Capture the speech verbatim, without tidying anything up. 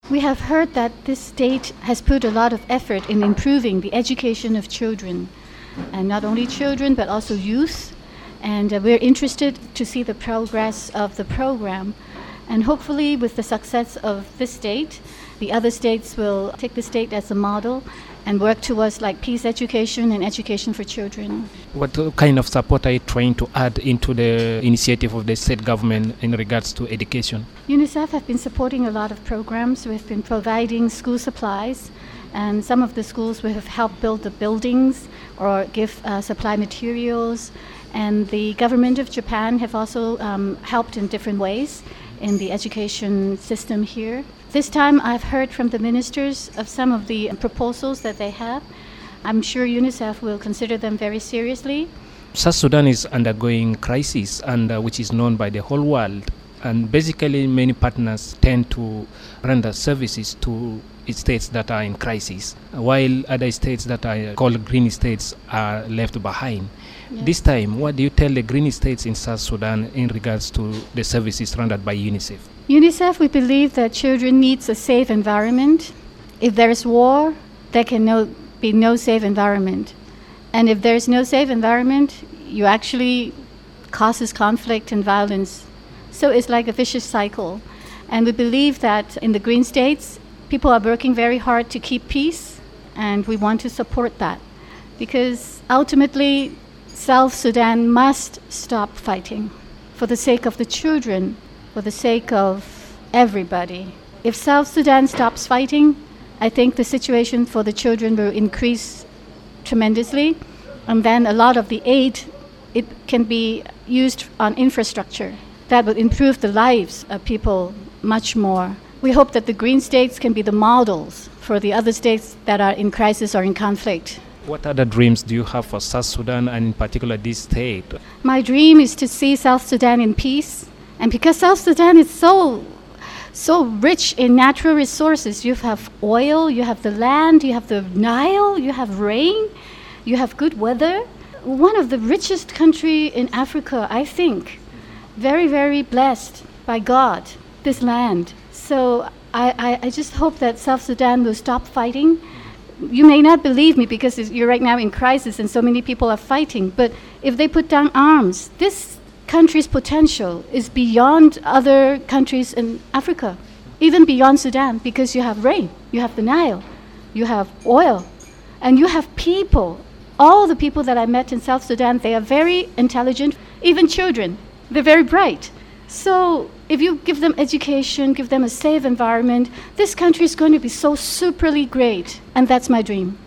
We have heard that this state has put a lot of effort in improving the education of children, and not only children but also youth. And uh, we're interested to see the progress of the program. And hopefully with the success of this state, the other states will take the state as a model and work towards like peace education and education for children. What kind of support are you trying to add into the initiative of the state government in regards to education? UNICEF have been supporting a lot of programs. We've been providing school supplies, and some of the schools we have helped build the buildings or give uh, supply materials. And the government of Japan have also um, helped in different ways in the education system here. This time I've heard from the ministers of some of the proposals that they have. I'm sure UNICEF will consider them very seriously. South Sudan is undergoing crisis, and uh, which is known by the whole world. And basically many partners tend to render services to states that are in crisis, while other states that are called green states are left behind. Yes. This time, what do you tell the green states in South Sudan in regards to the services rendered by UNICEF? UNICEF, we believe that children need a safe environment. If there's war, there can no, be no safe environment. And if there's no safe environment, you actually causes conflict and violence. So it's like a vicious cycle. And we believe that in the green states, people are working very hard to keep peace, and we want to support that. Because ultimately, South Sudan must stop fighting for the sake of the children, for the sake of everybody. If South Sudan stops fighting, I think the situation for the children will increase tremendously, and then a lot of the aid, it can be used on infrastructure. That will improve the lives of people much more. We hope that the green states can be the models for the other states that are in crisis or in conflict. What other dreams do you have for South Sudan, and in particular this state? My dream is to see South Sudan in peace. And because South Sudan is so, so rich in natural resources, you have oil, you have the land, you have the Nile, you have rain, you have good weather. One of the richest country in Africa, I think. Very, very blessed by God, this land. So I, I, I just hope that South Sudan will stop fighting. You may not believe me because you're right now in crisis and so many people are fighting, but if they put down arms, this country's potential is beyond other countries in Africa, even beyond Sudan, because you have rain, you have the Nile, you have oil, and you have people. All the people that I met in South Sudan, they are very intelligent, even children. They're very bright. So if you give them education, give them a safe environment, this country is going to be so superly great. And that's my dream.